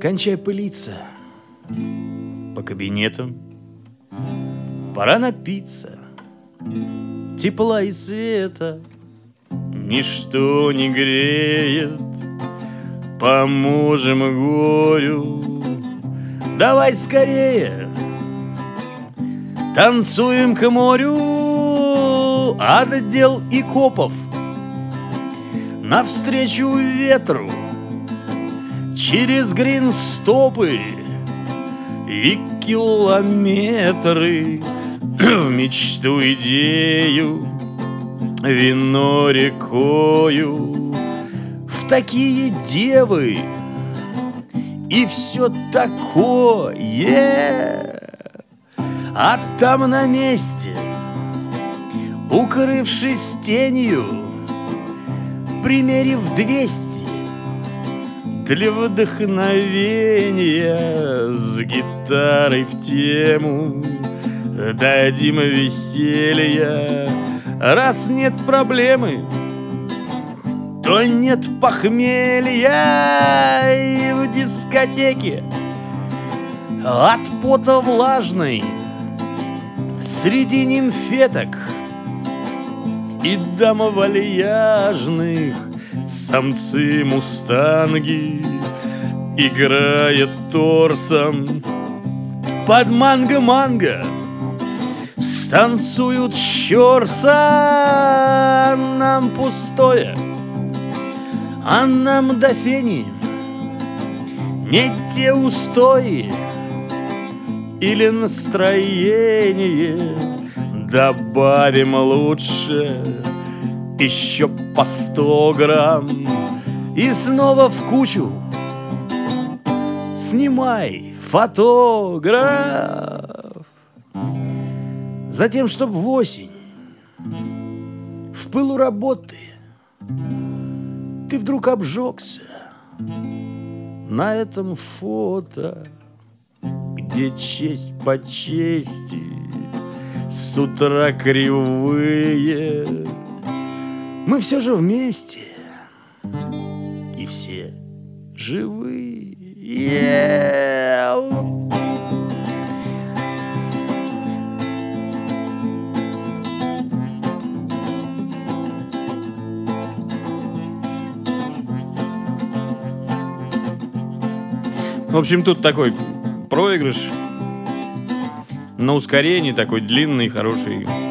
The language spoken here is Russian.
Кончай пылиться по кабинетам, пора напиться тепла и света. Ничто не греет, поможем горю. Давай скорее танцуем к морю от дел и копов навстречу ветру через гринстопы и километры в мечту идею, вино рекою, в такие девы и все такое. А там на месте, укрывшись тенью, примерив 200 для вдохновения, с гитарой в тему дадим веселья. Раз нет проблемы, то нет похмелья. И в дискотеке от пота влажной среди нимфеток и дам вальяжных самцы-мустанги, играя торсом под манго-манго, станцуют щорса. Нам пустое, а нам до фени не те устои или настроение. Добавим лучше еще по 100 грамм и снова в кучу снимай фотограф. Затем, чтоб в осень, в пылу работы, ты вдруг обжегся на этом фото, где честь по чести, с утра кривые. Мы все же вместе, и все живые. В общем, тут такой проигрыш на ускорении, такой длинный, хороший